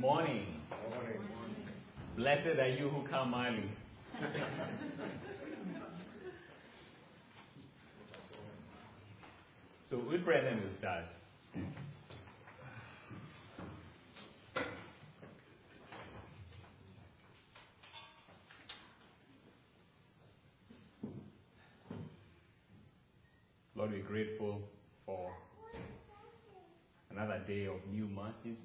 morning. Blessed are you who come early. So with prayer then we'll start. Lord, we're grateful for another day of new mercies.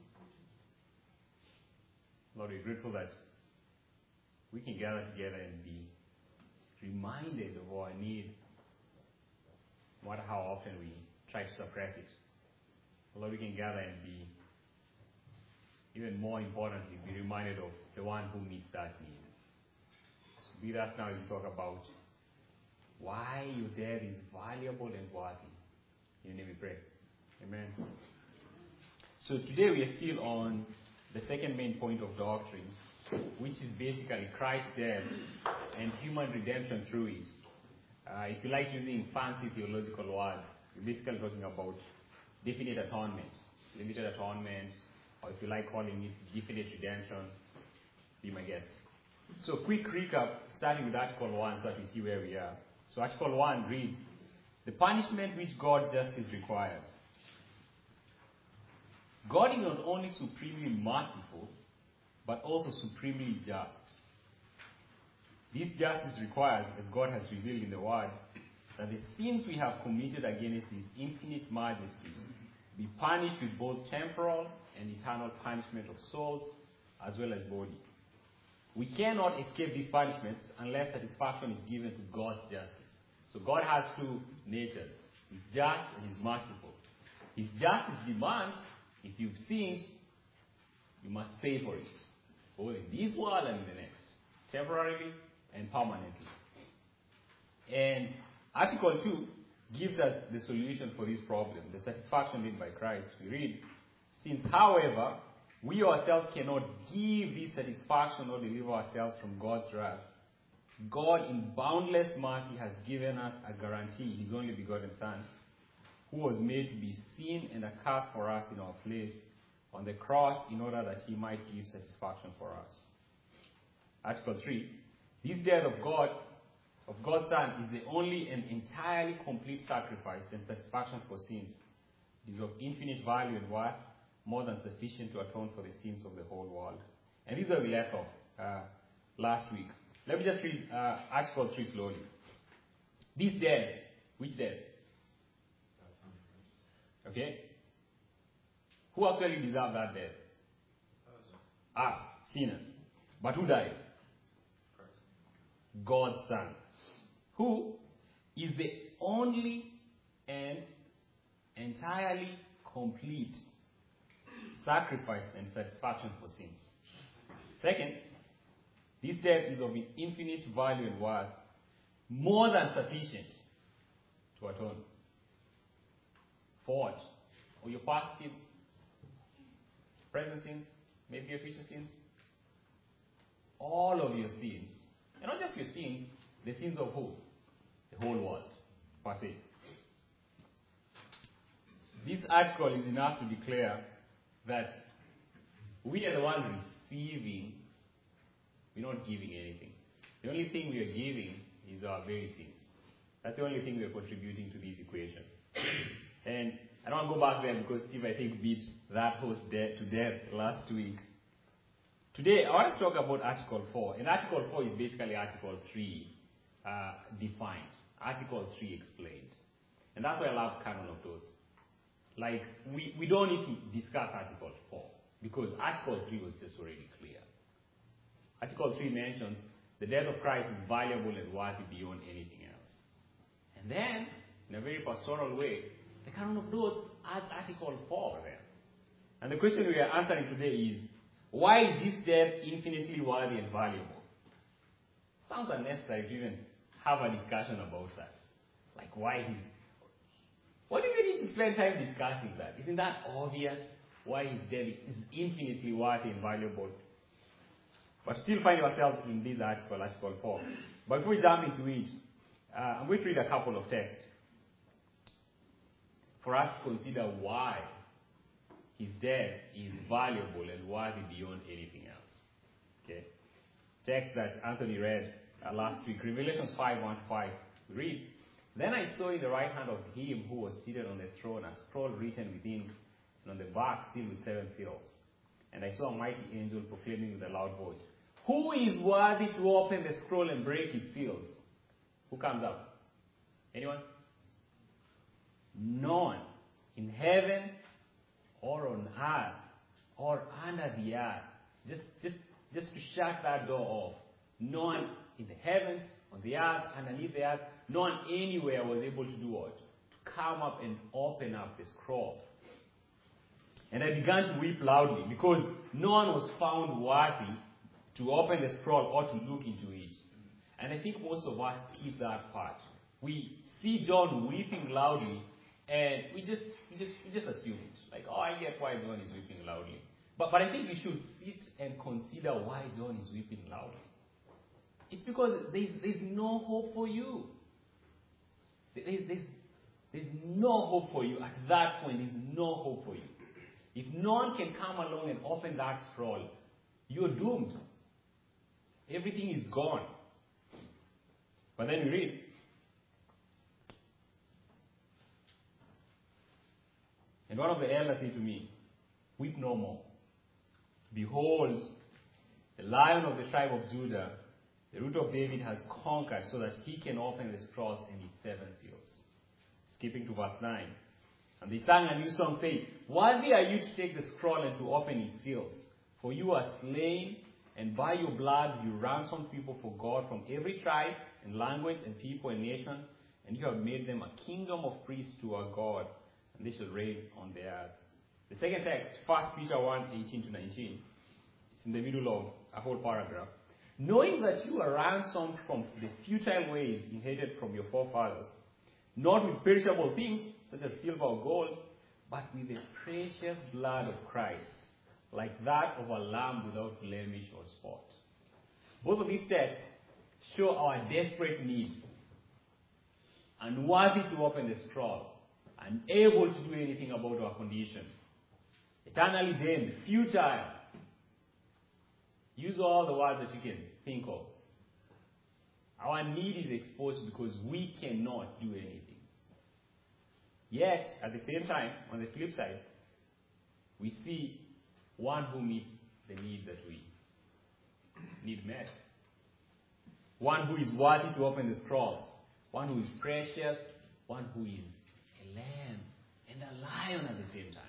Lord, we're grateful that we can gather together and be reminded of our need, no matter how often we try to suppress it. Lord, we can gather and be, even more importantly, be reminded of the one who meets that need. So be with us now as we talk about why your death is valuable and worthy. In your name we pray. Amen. So today we are still on the second main point of doctrine, which is basically Christ's death and human redemption through it. If you like using fancy theological words, we're basically talking about definite atonement, limited atonement, or if you like calling it definite redemption, be my guest. So quick recap, starting with Article 1 so that we see where we are. So Article 1 reads, the punishment which God's justice requires. God is not only supremely merciful, but also supremely just. This justice requires, as God has revealed in the Word, that the sins we have committed against His infinite majesty be punished with both temporal and eternal punishment of souls as well as body. We cannot escape these punishments unless satisfaction is given to God's justice. So God has two natures. He's just and He's merciful. His justice demands, if you've sinned, you must pay for it, both in this world and in the next, temporarily and permanently. And Article 2 gives us the solution for this problem, the satisfaction made by Christ. We read, since, however, we ourselves cannot give this satisfaction or deliver ourselves from God's wrath, God in boundless mercy has given us a guarantee, His only begotten Son, who was made to be sin and a curse for us in our place on the cross in order that He might give satisfaction for us. Article 3, this death of God's Son is the only and entirely complete sacrifice and satisfaction for sins. It is of infinite value and worth, more than sufficient to atone for the sins of the whole world. And this is where we left off last week. Let me just read Article 3 slowly. This death, which death? Okay? Who actually deserved that death? Us, sinners. But who died? God's Son, who is the only and entirely complete sacrifice and satisfaction for sins. Second, this death is of infinite value and worth, more than sufficient to atone. For what? For your past sins, present sins, maybe your future sins. All of your sins. And not just your sins, the sins of who? The whole world, per se. This article is enough to declare that we are the one receiving, we're not giving anything. The only thing we are giving is our very sins. That's the only thing we are contributing to this equation. And I don't want to go back there because Steve, I think, beat that horse to death last week. Today, I want to talk about Article 4. And Article 4 is basically Article 3 defined. Article 3 explained. And that's why I love canon of thoughts. Like, we don't need to discuss Article 4 because Article 3 was just already clear. Article 3 mentions the death of Christ is valuable and worthy beyond anything else. And then, in a very pastoral way, the canon of thoughts adds Article 4 there. And the question we are answering today is, why is this death infinitely worthy and valuable? Sounds unnecessary to even have a discussion about that. Like, why what do we need to spend time discussing that? Isn't that obvious? Why his death is infinitely worthy and valuable? But still find ourselves in this article, Article 4. But before we jump into it, I'm going to read a couple of texts for us to consider why his death is valuable and worthy beyond anything else. Okay? Text that Anthony read last week, Revelations 5:1-5. We read, "Then I saw in the right hand of him who was seated on the throne a scroll written within, and on the back sealed with 7 seals. And I saw a mighty angel proclaiming with a loud voice, 'Who is worthy to open the scroll and break its seals?'" Who comes up? Anyone? No one in heaven or on earth or under the earth. Just to shut that door off. No one in the heavens, on the earth, underneath the earth, no one anywhere was able to do what? To come up and open up the scroll. And I began to weep loudly because no one was found worthy to open the scroll or to look into it. And I think most of us keep that part. We see John weeping loudly and we just assume it. Like, oh, I get why John is weeping loudly. But I think you should sit and consider why John is weeping loudly. It's because there's no hope for you. There's no hope for you. At that point, there's no hope for you. If no one can come along and open that scroll, you're doomed. Everything is gone. But then we read, "And one of the elders said to me, 'Weep no more. Behold, the Lion of the tribe of Judah, the Root of David, has conquered so that he can open the scrolls and its 7 seals.'" Skipping to verse 9. "And they sang a new song saying, 'Worthy are you to take the scroll and to open its seals. For you are slain, and by your blood you ransomed people for God from every tribe and language and people and nation, and you have made them a kingdom of priests to our God, and they shall reign on the earth.'" The second text, 1 Peter 1:18-19. It's in the middle of a whole paragraph. "Knowing that you are ransomed from the futile ways inherited from your forefathers, not with perishable things such as silver or gold, but with the precious blood of Christ, like that of a lamb without blemish or spot." Both of these texts show our desperate need, unworthy to open the scroll, unable to do anything about our condition, eternally damned, futile. Use all the words that you can think of. Our need is exposed because we cannot do anything. Yet, at the same time, on the flip side, we see one who meets the need that we need met. One who is worthy to open the scrolls. One who is precious. One who is a lamb and a lion at the same time.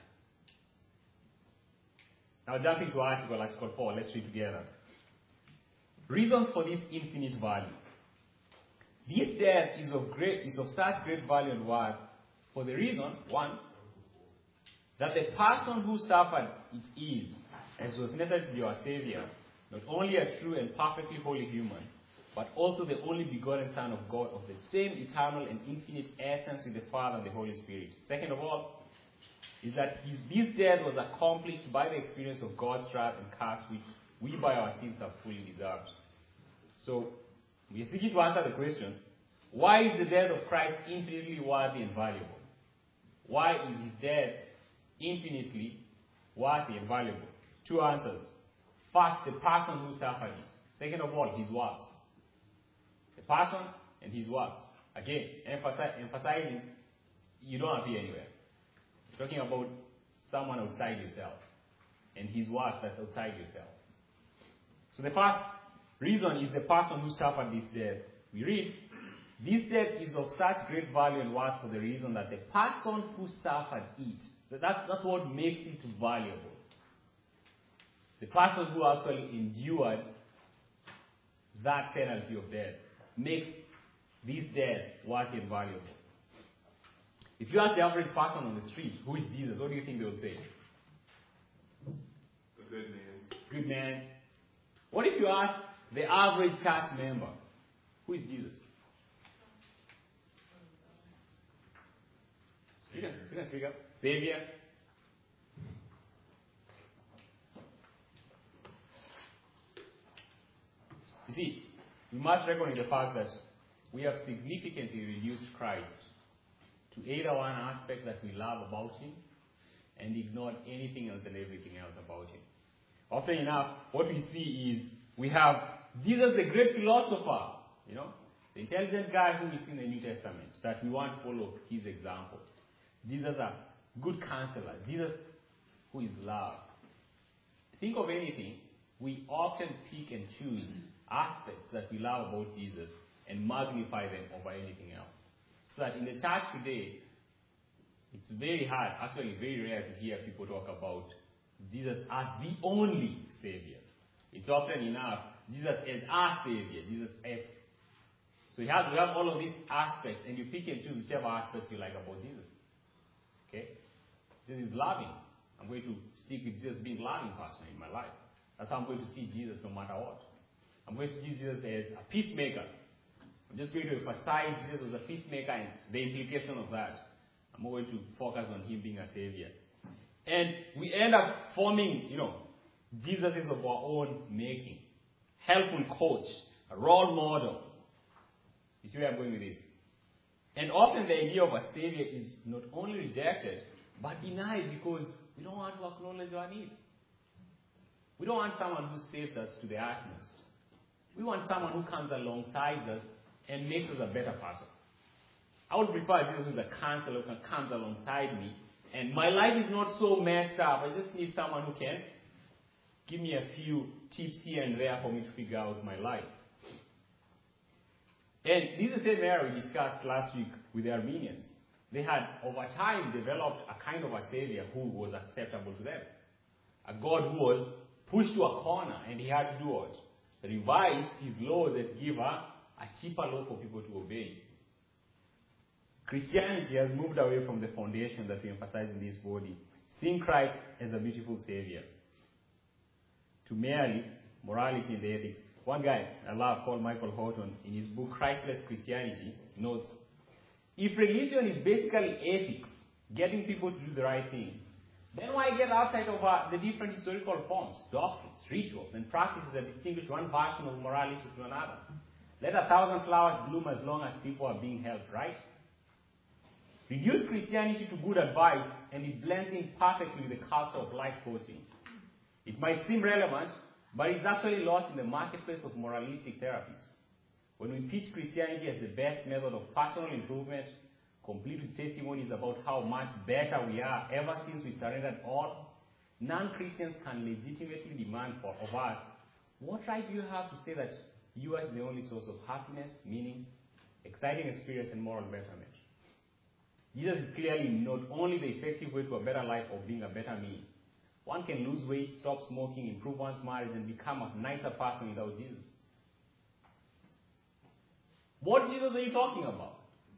Now jumping to article 4, let's read together. "Reasons for this infinite value. This death is of such great value and worth for the reason, 1, that the person who suffered it is, as was necessary to be our Savior, not only a true and perfectly holy human, but also the only begotten Son of God, of the same eternal and infinite essence with the Father and the Holy Spirit. Second of all, is that this death was accomplished by the experience of God's wrath and curse, which we by our sins have fully deserved." So, we are seeking to answer the question, why is the death of Christ infinitely worthy and valuable? Why is his death infinitely worthy and valuable? 2 answers. First, the person who suffered it. Second of all, his works. The person and his works. Again, emphasizing, you don't appear anywhere. We're talking about someone outside yourself and his work that's outside yourself. So the first reason is the person who suffered this death. We read, "This death is of such great value and worth for the reason that the person who suffered it," that's what makes it valuable. The person who actually endured that penalty of death makes this death worthy and valuable. If you ask the average person on the street, who is Jesus, what do you think they would say? A good man. Good man. What if you ask the average church member, who is Jesus? You can speak up. Savior. You see, we must recognize the fact that we have significantly reduced Christ to either one aspect that we love about him and ignored anything else and everything else about him. Often enough, what we see is we have Jesus, the great philosopher, the intelligent guy who is in the New Testament, that we want to follow his example. Jesus, a good counselor. Jesus, who is love. Think of anything, we often pick and choose aspects that we love about Jesus and magnify them over anything else. So that in the church today, it's very hard, actually very rare to hear people talk about Jesus as the only Savior. It's often enough, Jesus as our Savior, Jesus as. So we have all of these aspects, and you pick and choose whichever aspects you like about Jesus. Okay? Jesus is loving. I'm going to stick with Jesus being loving person in my life. That's how I'm going to see Jesus no matter what. I'm going to see Jesus as a peacemaker. I'm just going to emphasize Jesus as a peacemaker and the implication of that. I'm going to focus on him being a savior. And we end up forming, Jesus is of our own making. Helpful coach, a role model. You see where I'm going with this? And often the idea of a savior is not only rejected, but denied because we don't want to acknowledge our need. We don't want someone who saves us to the utmost. We want someone who comes alongside us and makes us a better person. I would prefer Jesus who's a counselor who comes alongside me, and my life is not so messed up. I just need someone who can give me a few tips here and there for me to figure out my life. And this is the same area we discussed last week with the Armenians. They had, over time, developed a kind of a savior who was acceptable to them. A God who was pushed to a corner, and he had to do what? Revise his laws and give a cheaper law for people to obey. Christianity has moved away from the foundation that we emphasize in this body, seeing Christ as a beautiful savior, to merely morality and the ethics. One guy I love called Michael Horton, in his book Christless Christianity, notes, if religion is basically ethics, getting people to do the right thing, then why get outside of the different historical forms, doctrines, rituals, and practices that distinguish one version of morality to another? Let 1,000 flowers bloom as long as people are being helped, right? Reduce Christianity to good advice, and it blends in perfectly with the culture of life coaching. It might seem relevant, but it's actually lost in the marketplace of moralistic therapies. When we pitch Christianity as the best method of personal improvement, complete with testimonies about how much better we are ever since we surrendered all, non-Christians can legitimately demand of us, what right do you have to say that you are the only source of happiness, meaning, exciting experience, and moral betterment? Jesus is clearly not only the effective way to a better life or being a better me. One can lose weight, stop smoking, improve one's marriage, and become a nicer person without Jesus. What Jesus are you talking about?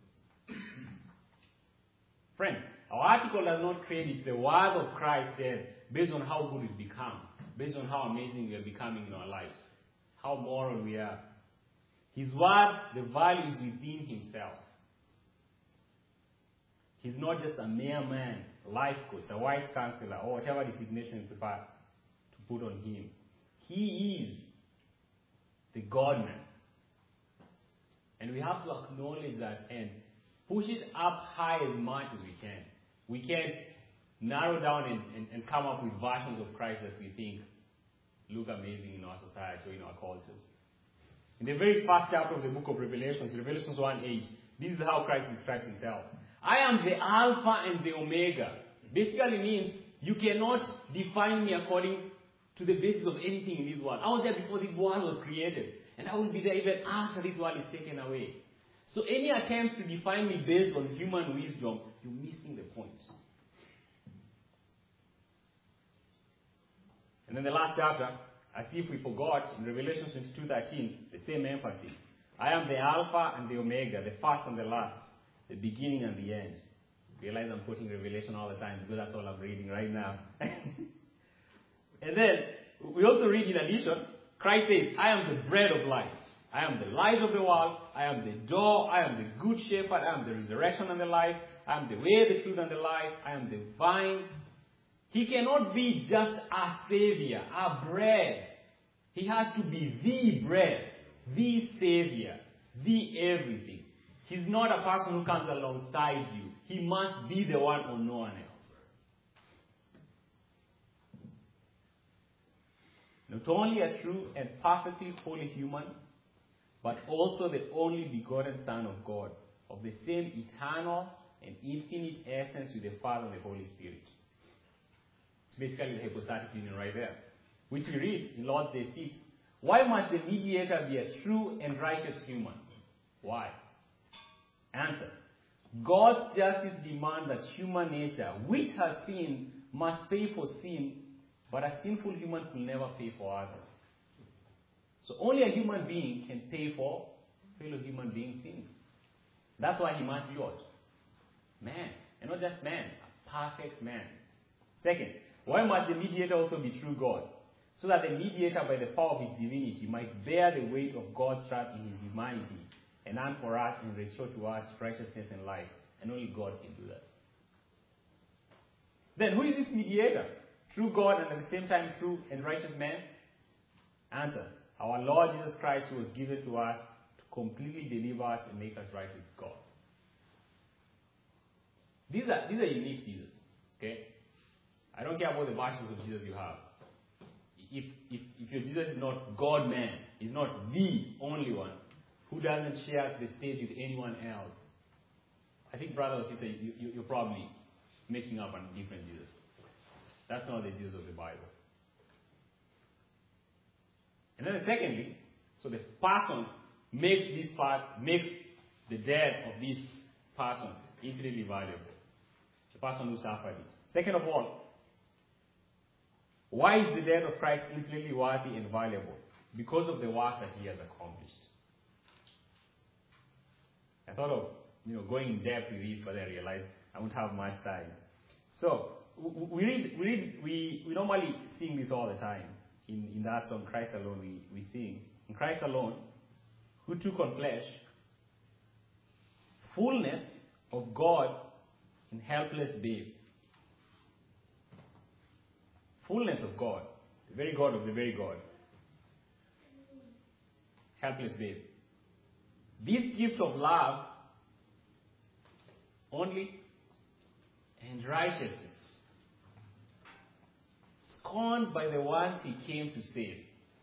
Friend, our article does not credit the word of Christ there based on how good we've become, based on how amazing we are becoming in our lives, how moral we are. His word, the value is within himself. He's not just a mere man, life coach, a wise counselor, or whatever designation you prefer to put on him. He is the God-man. And we have to acknowledge that and push it up high as much as we can. We can't narrow down and come up with versions of Christ that we think look amazing in our society or in our cultures. In the very first chapter of the book of Revelations, Revelations 1:8, this is how Christ describes himself. I am the Alpha and the Omega. Basically means you cannot define me according to the basis of anything in this world. I was there before this world was created, and I will be there even after this world is taken away. So any attempts to define me based on human wisdom, you're missing the point. And then the last chapter, as if we forgot, in Revelation 22:13, the same emphasis. I am the Alpha and the Omega, the first and the last, the beginning and the end. Realize I'm quoting Revelation all the time because that's all I'm reading right now. And then we also read in addition, Christ says, I am the bread of life. I am the light of the world. I am the door. I am the good shepherd. I am the resurrection and the life. I am the way, the truth, and the life. I am the vine. He cannot be just a savior, a bread. He has to be the bread, the savior, the everything. He's not a person who comes alongside you. He must be the one or no one else. not only a true and perfectly holy human, but also the only begotten Son of God, of the same eternal and infinite essence with the Father and the Holy Spirit. It's basically the hypostatic union right there, which we read in Lord's Day 6. Why must the mediator be a true and righteous human? Why? Answer. God's justice demands that human nature, which has sinned, must pay for sin, but a sinful human could never pay for others. So only a human being can pay for fellow human beings' sins. That's why he must be what? Man. And not just man, a perfect man. Second, why must the mediator also be true God? So that the mediator, by the power of his divinity, might bear the weight of God's wrath in his humanity and earn for us and restore to us righteousness and life. And only God can do that. Then who is this mediator? True God and at the same time true and righteous man? Answer. Our Lord Jesus Christ, who was given to us to completely deliver us and make us right with God. These are unique Jesus. Okay? I don't care about the versions of Jesus you have. If your Jesus is not God-man, is not the only one, who doesn't share the stage with anyone else, I think, brother or sister, you're probably making up a different Jesus. That's not the Jesus of the Bible. And then secondly, so the person makes the death of this person infinitely valuable. The person who suffered it. Second of all, why is the death of Christ infinitely worthy and valuable? Because of the work that he has accomplished. I thought of going in depth with this, but I realized I won't have much time. So we normally sing this all the time. In that song, Christ Alone, we sing. In Christ Alone, who took on flesh, fullness of God in helpless babe. Fullness of God, the very God of the very God. Helpless babe. This gift of love only and righteousness, scorned by the ones he came to save.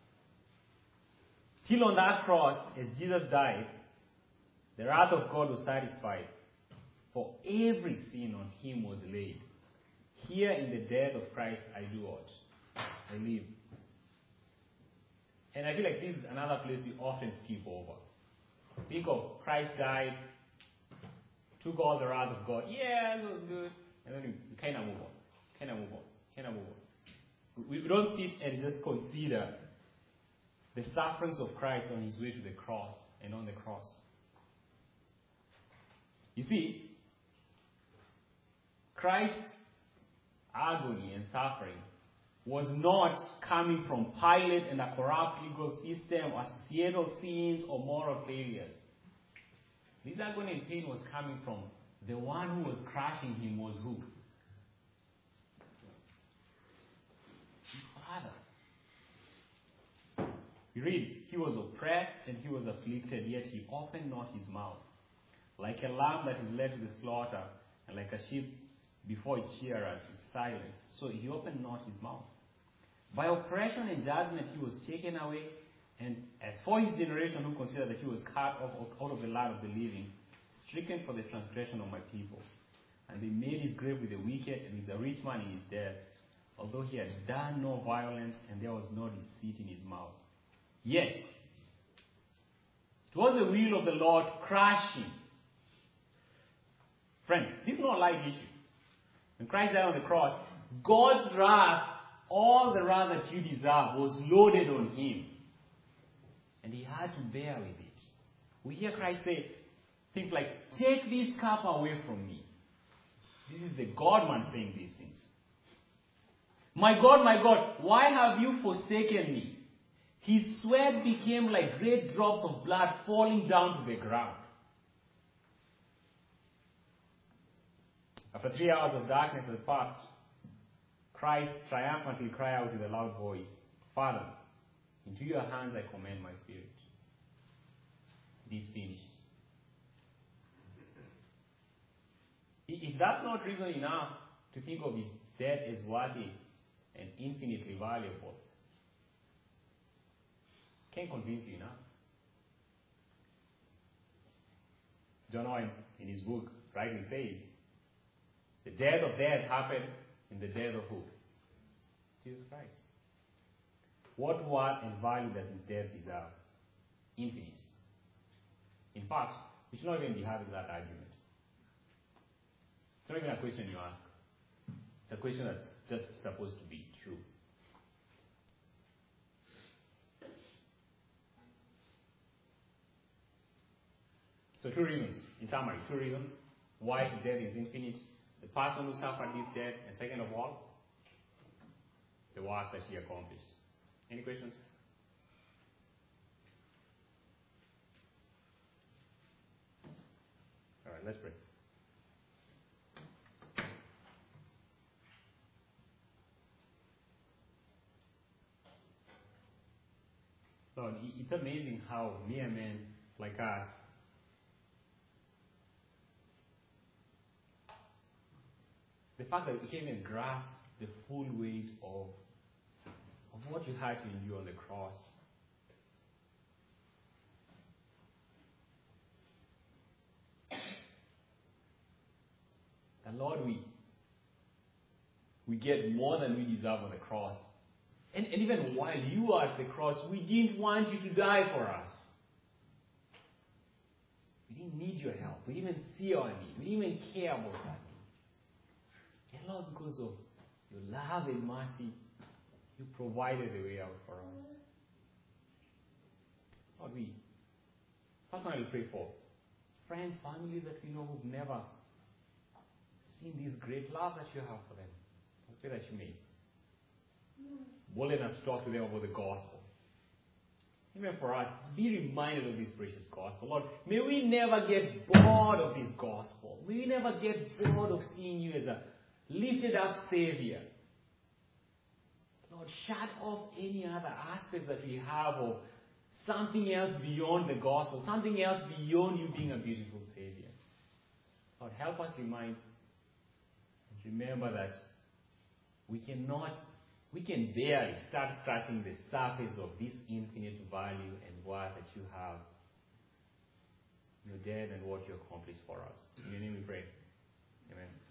Till on that cross, as Jesus died, the wrath of God was satisfied, for every sin on him was laid. Here in the death of Christ, I do what? I live. And I feel like this is another place we often skip over. Think of Christ died, took all the wrath of God. Yeah, it was good. And then we kind of move on. We don't sit and just consider the sufferings of Christ on his way to the cross and on the cross. You see, Christ's agony and suffering was not coming from Pilate and a corrupt legal system or societal sins or moral failures. This agony and pain was coming from the one who was crushing him was who? His Father. We read, he was oppressed and he was afflicted, yet he opened not his mouth. Like a lamb that is led to the slaughter, and like a sheep before its shearers is silenced, so he opened not his mouth. By oppression and judgment he was taken away, and as for his generation who consider that he was cut off out of the land of the living, stricken for the transgression of my people. And they made his grave with the wicked and with the rich man in his death, although he had done no violence and there was no deceit in his mouth. Yet, it was the will of the Lord to crush him. Friend, this is not a light issue. When Christ died on the cross, God's wrath, all the wrath that you deserve, was loaded on him. And he had to bear with it. We hear Christ say things like, take this cup away from me. This is the God-man saying these things. My God, why have you forsaken me? His sweat became like great drops of blood falling down to the ground. After 3 hours of darkness had passed, Christ triumphantly cried out with a loud voice, Father, into your hands I commend my spirit. It is finished. If that's not reason enough to think of his death as worthy and infinitely valuable, Can't convince you enough. John Owen, in his book, rightly says, the death of death happened in the death of who? Jesus Christ. What worth and value does his death deserve? Infinite. In fact, we should not even be having that argument. It's not even a question you ask. It's a question that's just supposed to be true. So 2 reasons, in summary, 2 reasons why his death is infinite. The person who suffered his death, and second of all, the work that he accomplished. Any questions? All right, let's pray. Lord, it's amazing how mere men like us the fact that we can't even grasp the full weight of what you had to endure on the cross. And Lord, we get more than we deserve on the cross. And even while you are at the cross, we didn't want you to die for us. We didn't need your help. We didn't even see our need. We didn't even care about that need. And Lord, because of your love and mercy, you provided a way out for us. Lord, we personally pray for friends, families that we know who've never seen this great love that you have for them. I pray that you may bolden us to talk to them about the gospel. Even for us, be reminded of this precious gospel. Lord, may we never get bored of this gospel. May we never get bored of seeing you as a lifted up Savior. Lord, shut off any other aspect that we have of something else beyond the gospel, something else beyond you being a beautiful Savior. Lord, help us remember that we can barely start scratching the surface of this infinite value and worth that you have. Your death and what you accomplished for us. In your name we pray. Amen.